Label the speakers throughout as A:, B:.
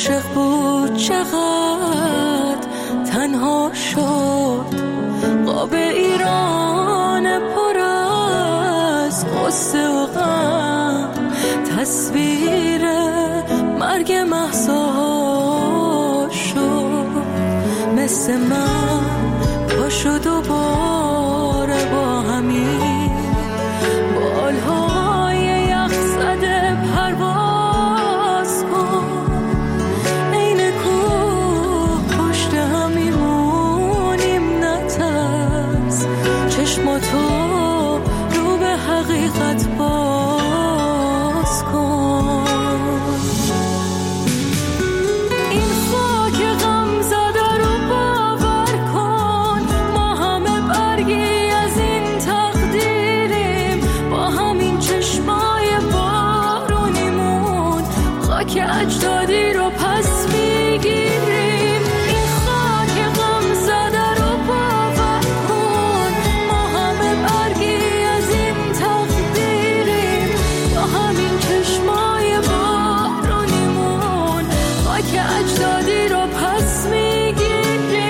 A: عاشق بود چقدر تنها شد. قاب ایران پر از قصه و غم، تصویر مرگ مهسا شد. مثل من پاشو دوباره با همین بالهای یخ زده پرواز کن. این کوه پشت هم میمونیم نترس، چشماتو رو به حقیقت باز کن. این خاک غم زده رو باور کن، ما همه برگی از این تقدیریم. با همین چشمای بارونیمون خاک اجدادی رو پس میگیریم. این خاک غم زده رو باور کن، ما همه برگی از این تقدیریم. با همین چشمای بارونیمون خاک اجدادی رو پس میگیریم.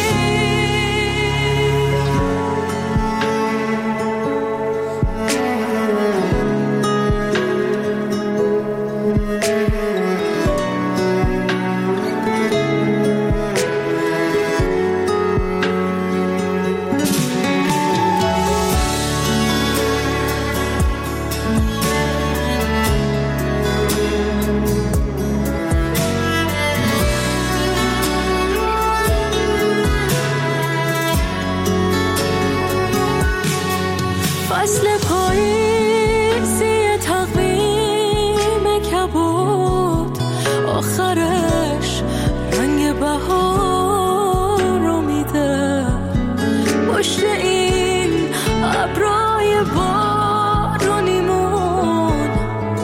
A: فصل پاییزی تقویم کبود، آخرش رنگ بهار رو میده. پشت این ابرای بارونیمون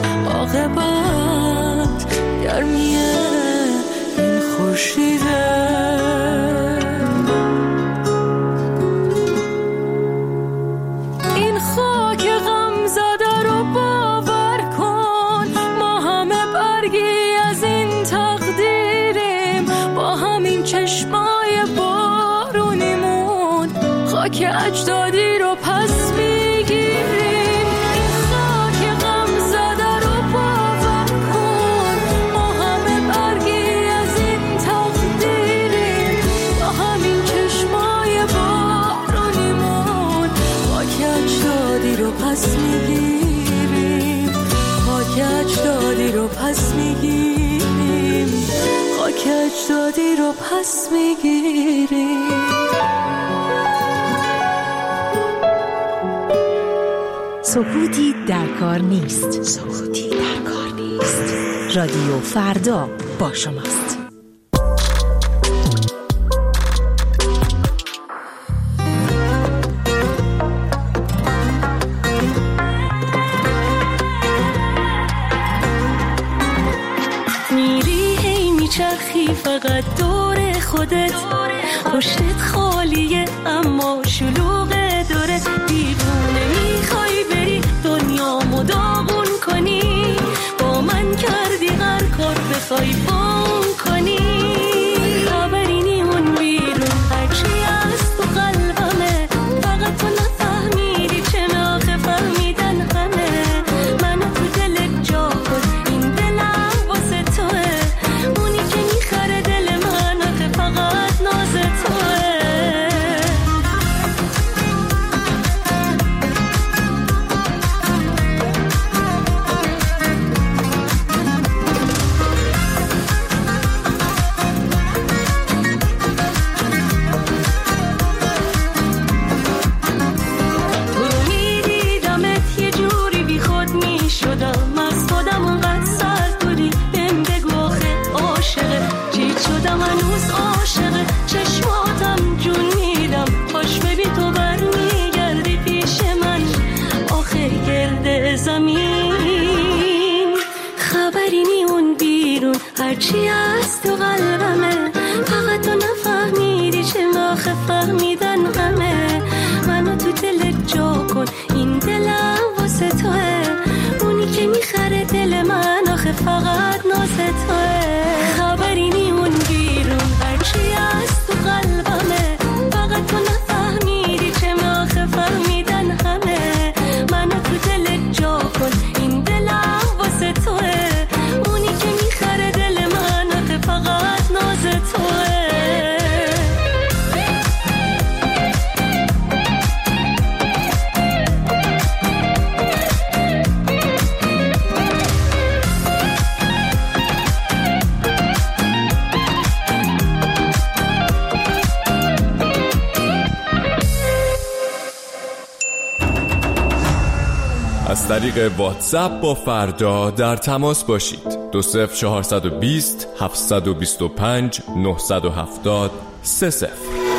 A: عاقبت گرمی این خورشیده. این خاک غم زده رو باور کن، ما همه برگی از این تقدیریم. با همین چشمای بارونیمون خاک اجدادی رو پس میگیریم. این خاک غم زده رو باور کن، ما همه برگی از این تقدیریم. با همین چشمای بارونیمون خاک اجدادی رو پس میگیریم. خاک اجدادی رو پس میگیریم. خاک اجدادی رو پس میگیریم.
B: سکوتی در کار نیست. سکوتی در کار نیست. رادیو فردا با شماست.
A: میری هی میچرخی فقط دور خودت، پشتت خالیه اما شلوغه داره. دیوونه میخوای بری دنیامو داغون کنی، با من کردی هر کار بخوای بام کنی. خبری نیمون بیرون هرچی از تو قلبمه، فقط تو نفهمیدی چه آخه فهمیدن همه. منو تو دلت جا کن، این دلم واسه توه. اونی که میخره دل من آخه فقط ناز توه. هرچی از تو قلبمه، فقط تو نفهمیدی چه آخه فهمیدن همه. منو تو دلت جا کن، این دلم واسه توه. اونی که میخره دل من آخه فقط ناز توه.
C: از طریق واتساپ با فردا در تماس باشید. 20420 725 970 30.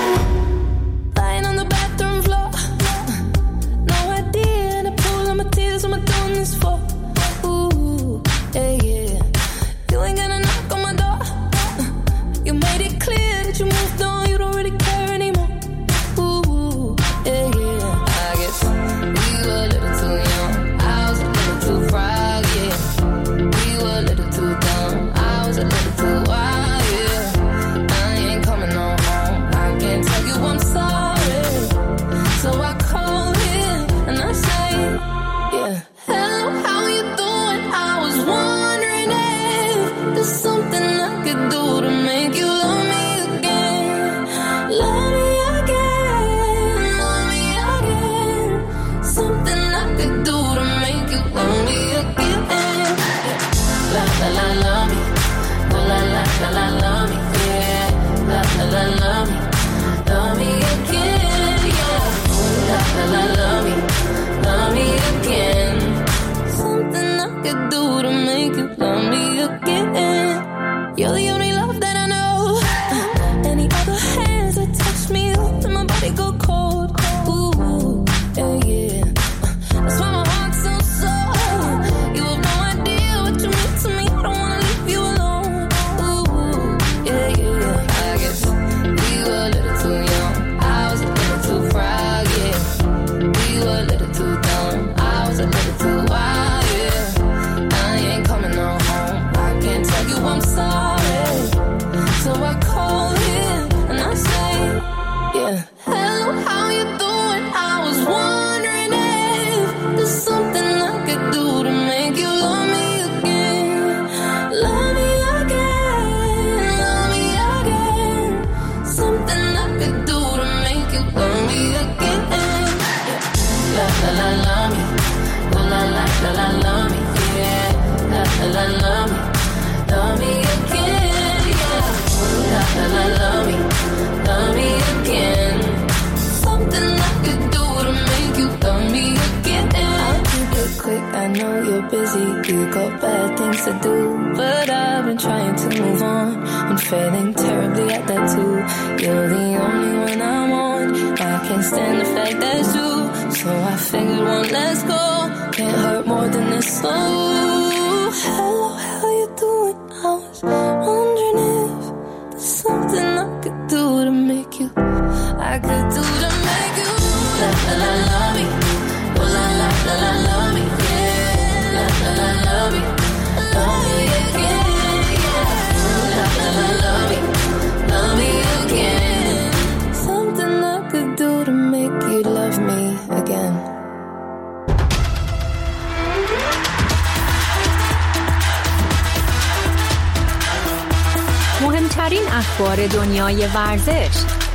B: مهمترین اخبار دنیای ورزش،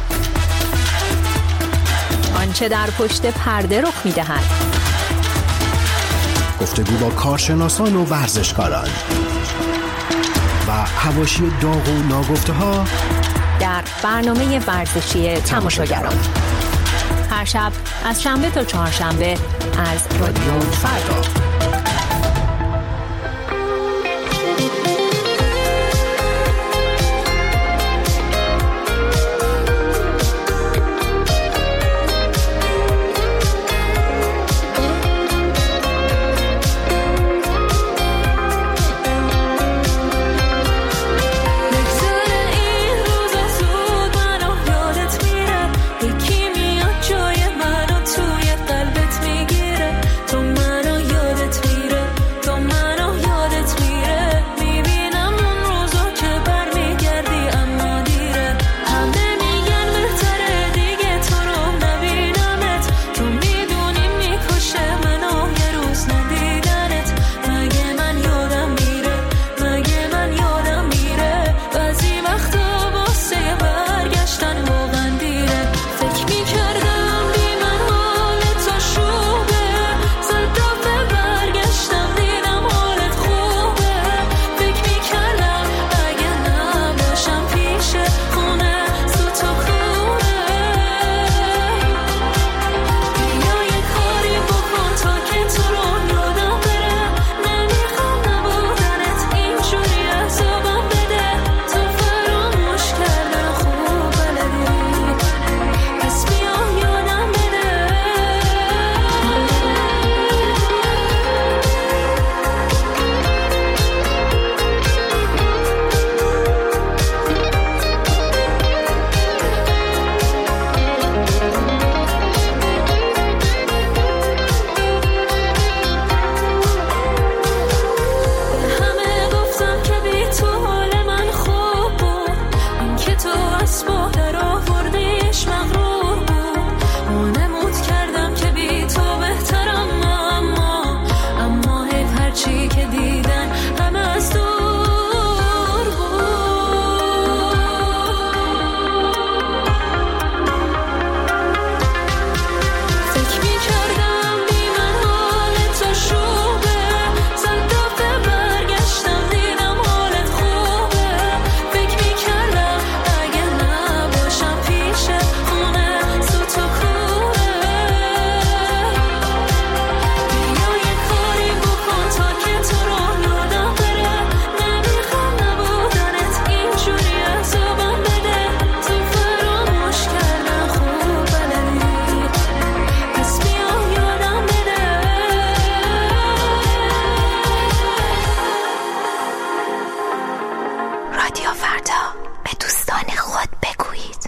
B: آنچه در پشت پرده رخ می‌دهد،
D: گفتگو با کارشناسان و ورزشکاران و حواشی داغ و ناگفته‌ها
B: در برنامه ورزشی تماشاگران، هر شب از شنبه تا چهارشنبه از رادیو فردا.
A: یکی میاد جای منو توی قلبت میگیره، تو منو یادت تو از بالا آوردیش مغرور بود. وانمود کردم که بی تو بهترم، اما حیف هرچی که دیدن همه از دور بود. فکر می کردم بی من حال تو شوبه، صد دفعه برگشتم دیدم حالت خوبه. فکر می کردم اگه نباشم پیش خونه سوت و کوره. بیا یه کاری بکن تا که تو رو یادم بره، نمیخوام نبودنت اینجوری عذابم بده. تو فراموش کردن خوب بلدی، پس بیا یادم بده.
B: رادیو فردا، به دوستان خود بگویید.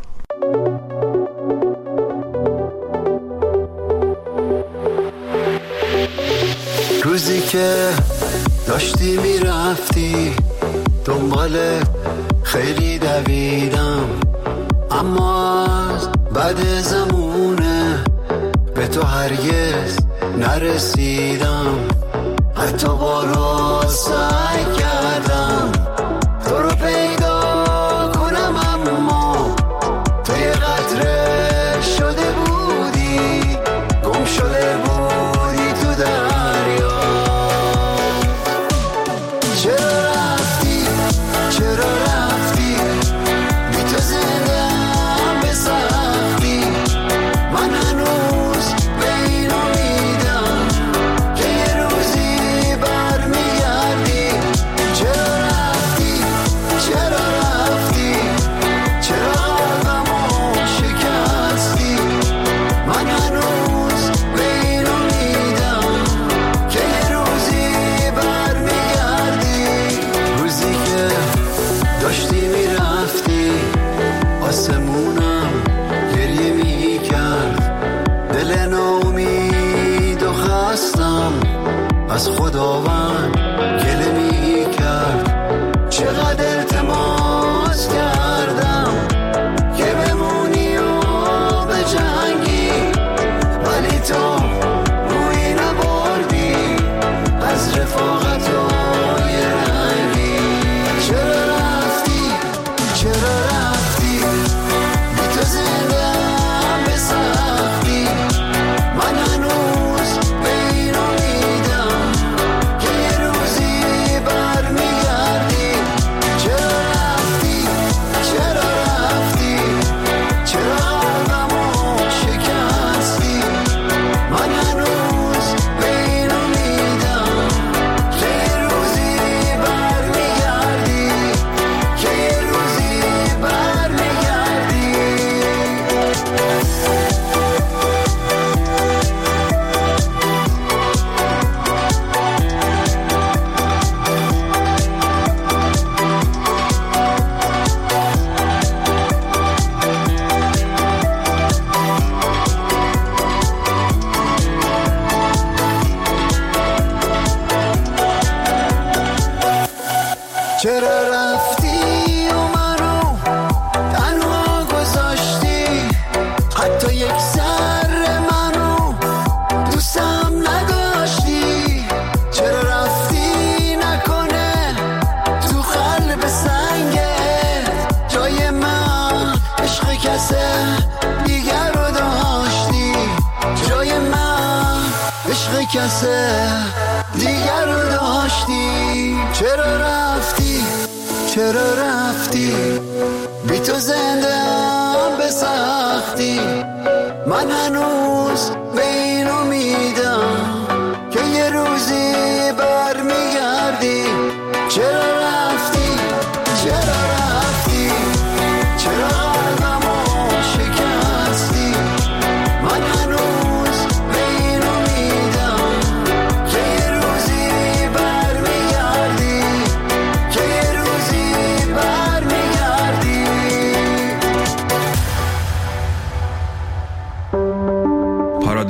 E: روزی که داشتی میرفتی دنبال خیلی دویدم، اما از بعد زمونه به تو هرگز نرسیدم. حتی بارها سعی کردم تو رو پیدا کنم، اما تو یه قطره شده بودی، گم شده بودی تو دریا. چرا رفتی بی تو زندم به سختی؟ من هنوز به این امیدم که یه روزی برمیگردی. چرا رفتی چرا قلبمو شکستی؟ من هنوز به این امیدم که یه روزی برمیگردی. روزی که داشتی میرفتی آسمونم گریه میکرد، دل ناامید و خستم از خداوند گله میکرد. چقدر التماس کردم که بمونی و به جنگی، ولی تو روی نبردی از رفاقت و یه رنگی. چرا رفتی بی تو زندم به سختی؟ من هنوز به این امیدم که یه روزی برمیگردی. چرا رفتی چرا قلبمو شکستی؟ من هنوز به این امیدم که یه روزی برمیگردی، که یه روزی برمیگردی. چرا رفتی و منو تنها گذاشتی؟ حتی یک ذره منو دوستم نداشتی. چرا رفتی نکنه تو قلب سنگت جای من عشق کسه دیگر رو داشتی؟ جای من عشق کسه دیگر رو داشتی. چرا رفتی بی تو زندم به سختی؟ من هنوز به این امیدم که یه روزی برمیگردی. چرا رفتی چرا قلبمو شکستی؟ من هنوز به این امیدم که یه روزی برمیگردی، که یه روزی برمیگردی.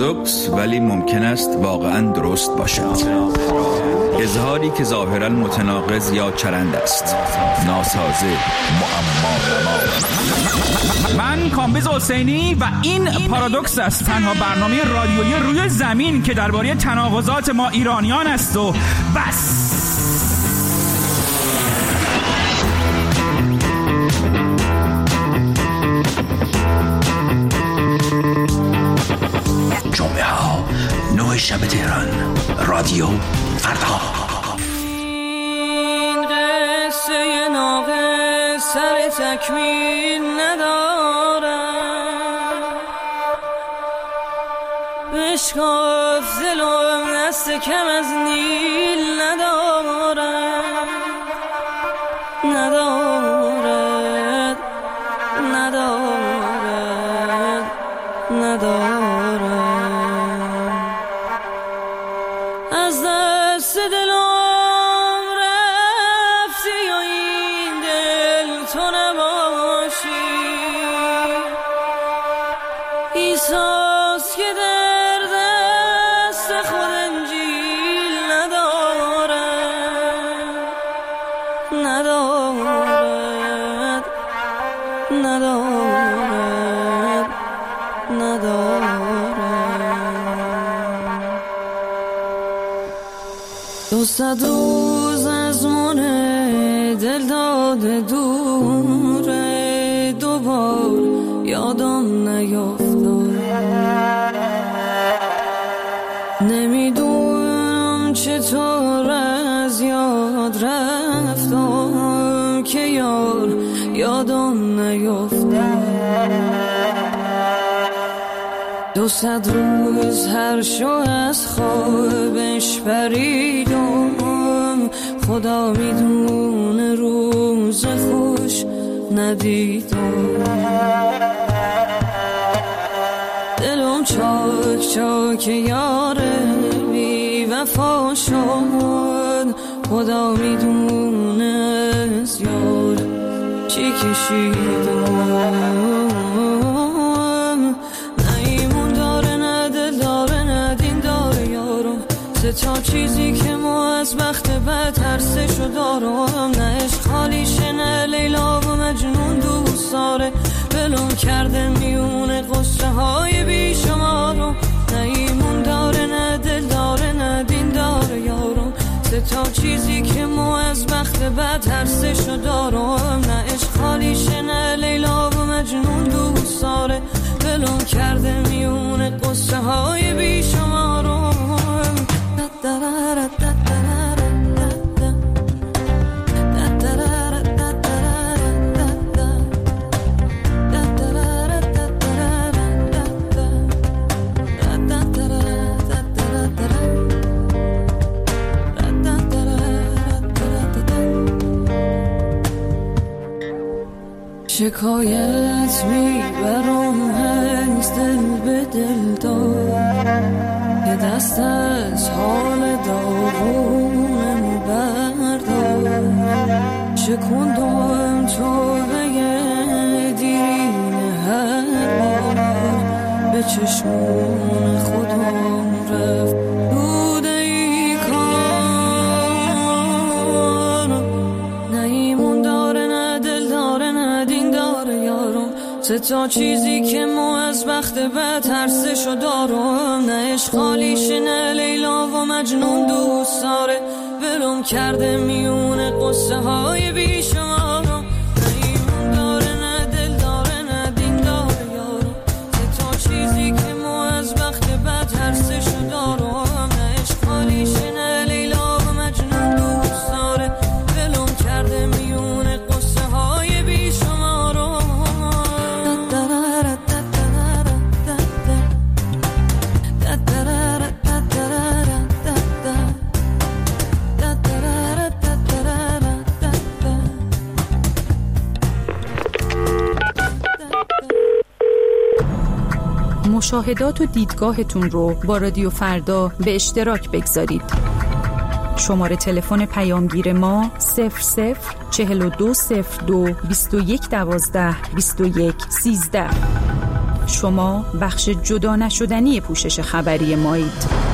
F: پارادوکس ولی ممکن است واقعاً درست باشد. اظهاری که ظاهراً متناقض یا چرند است. ناسازه، معما.
G: من کامبیز حسینی و این پارادوکس است، تنها برنامه رادیویی روی زمین که درباره تناقضات ما ایرانیان است و بس.
D: جمعه ها 9 شب تهران، رادیو فردا.
A: این قصه ناقص سر تکمیل ندارم، بشکاف دلم دست کم از نیل ندارم، ندارد از دست دلم رفتی و این دل تو نباشی، ایساس که در دست خود انجیل ندارد. 200 روز از من دل داده دوره، دوبار یادم نیفتاد، نمیدونم چطور از یاد رفتم که یادم نیفتاد. 200 روز هر شو از خوابش پریدم، خدا میدونه روز خوش ندیدم. دلم چاک چاک یاره بی وفا شد، خدا میدونه از یار چی کشیدم. تا چیزی که ما از بخت بد ترسشو دارم، نه عشق خالیشه نه لیلا و مجنون دوست داره، بلوم کرده میونه قصه های بیشمارم، نه ایمون داره نه دل داره نه دین داره یارم. تا چیزی که ما از بخت بد ترسشو دارم، نه عشق خالیشه نه لیلا و مجنون دوست داره، بلوم کرده میونه قصه های بیشمارم. شکایت میبرم از دل به دل دار، یه دست از حال داغونم بردار، شکندم تو بگه دیرین هر بار، به چشمون خودم رفت دوده ای کار، نه ایمون داره نه دل داره نه دین داره یارم. تا چیزی که ما از بخت بد ترسشو دارم، نه عشق خالیشه نه لیلا و مجنون دوست داره، بلوم کرده میونه قصه های بیشمارم، نه ایمون داره نه دل داره نه دین داره یارم. تا چیزی که ما از بخت بد ترسشو دارم، نه عشق خالیشه نه لیلا و مجنون دوست داره، بلوم کرده میونه قصه های بیشمارم.
H: مشاهدات و دیدگاهتون رو با رادیو فردا به اشتراک بگذارید. شماره تلفن پیامگیر ما 00420221122113. شما بخش جدا نشدنی پوشش خبری مایید.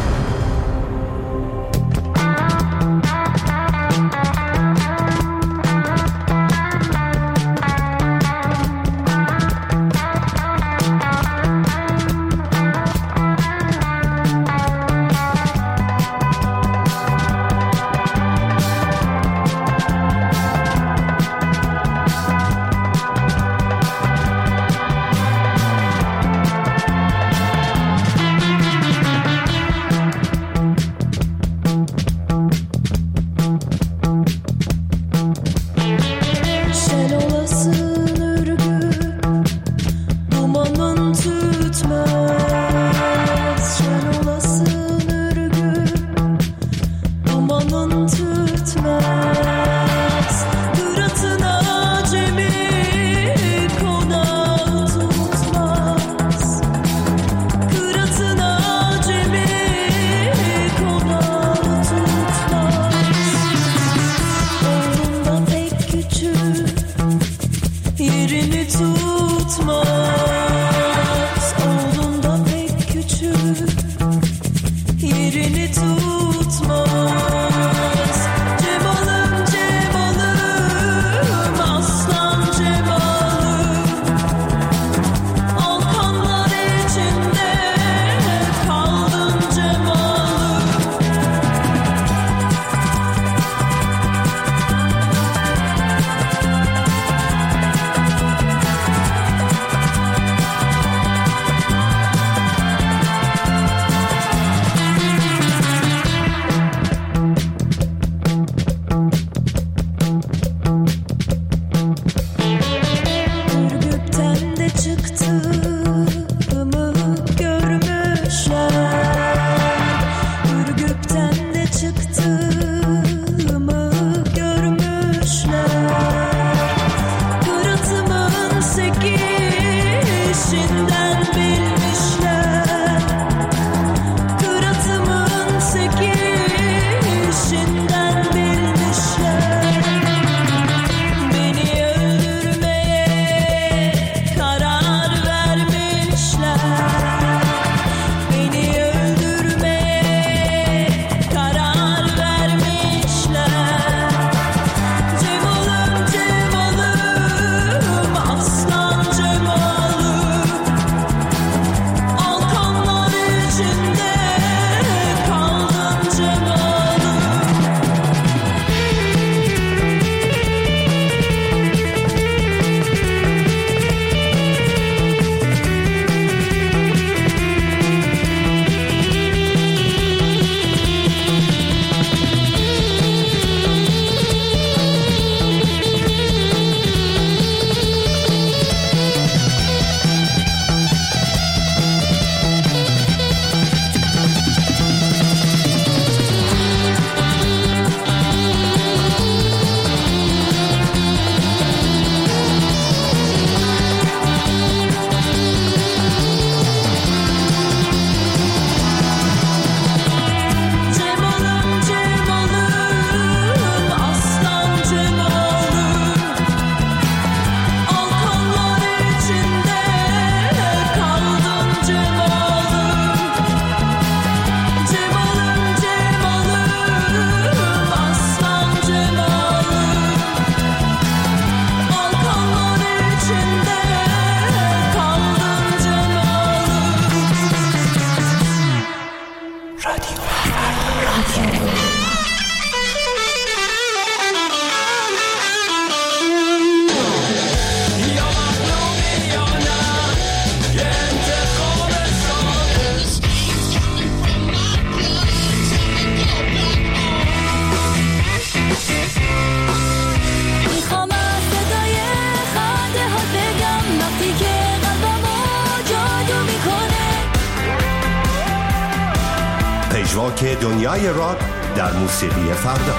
D: پژواک دنیای راک در موسیقی فردا.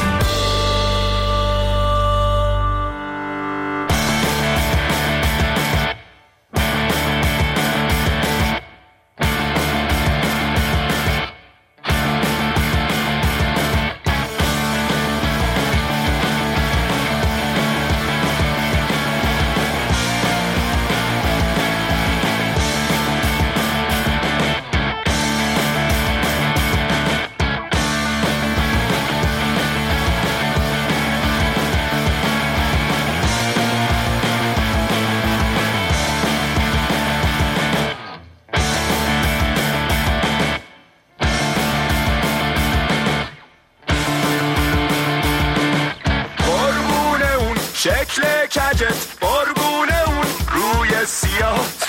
E: شکل کجت قربونه اون روی سیاهت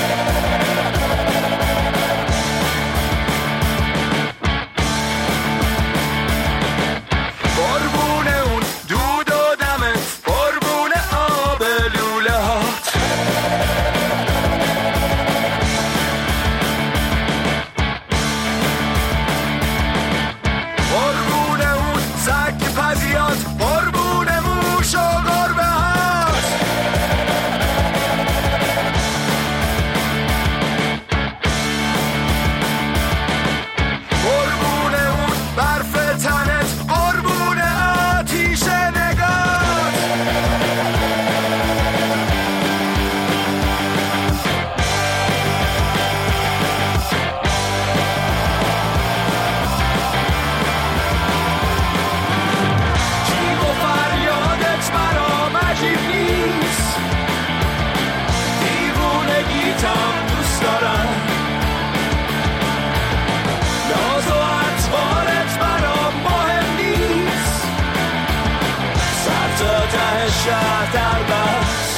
E: قربونه اون دود و دمت قربونه آب لوله هات قربونه اون سگ پزیات قربونه موش و گربه هات قربونه اون برف تنت قربونه آتیش نگات جیب و فریادت برام عجیب نیست دیوونگیتم دوست دارم ناز و اطوارت برام مهم نیست سر تا ته شهر در بست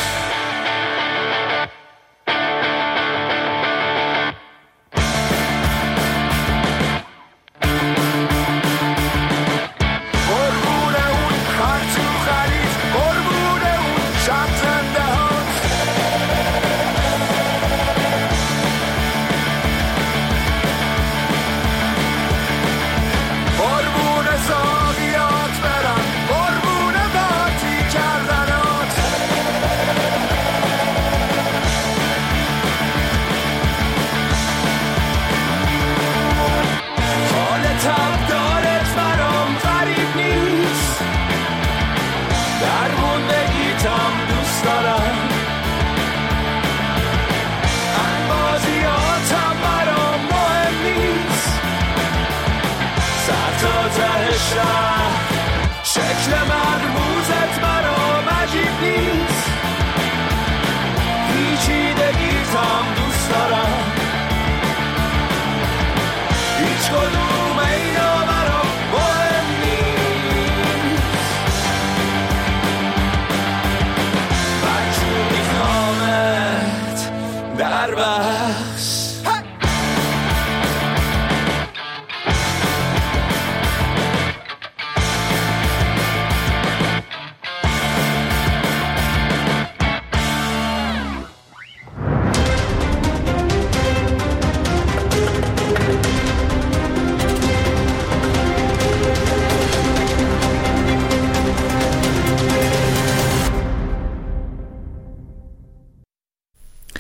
E: قربونه اون خط تو خرید قربونه اون شب زنده هات قربونه زاویات برم قربونه باتی کردنات حال تبدارت برام غریب نیست در موندگیتم دوست دارم انبازیاتم برام مهم نیست سر تا ته شهر شکل مرموزت برام عجیب نیست پیچیدگیتم دوست دارم هیچ کدوم اینا برام مهم نیست بچون میخوامت در بست